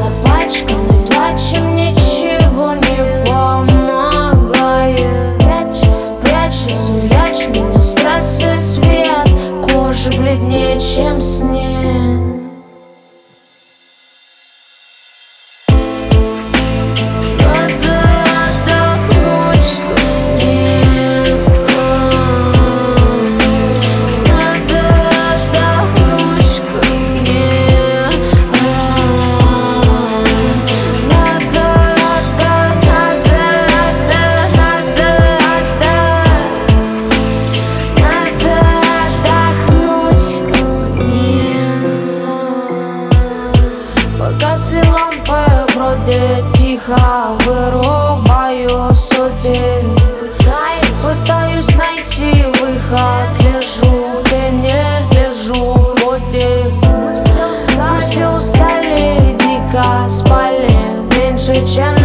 запачканный плачем ничего не помогает. Прячется в ячмене стресс и свет, кожа бледнее, чем снег. Погасли лампы, вроде тихо вырубаю сути. Пытаюсь найти выход, лежу в пене, лежу в поте. Мы все устали, дико спали, меньше чем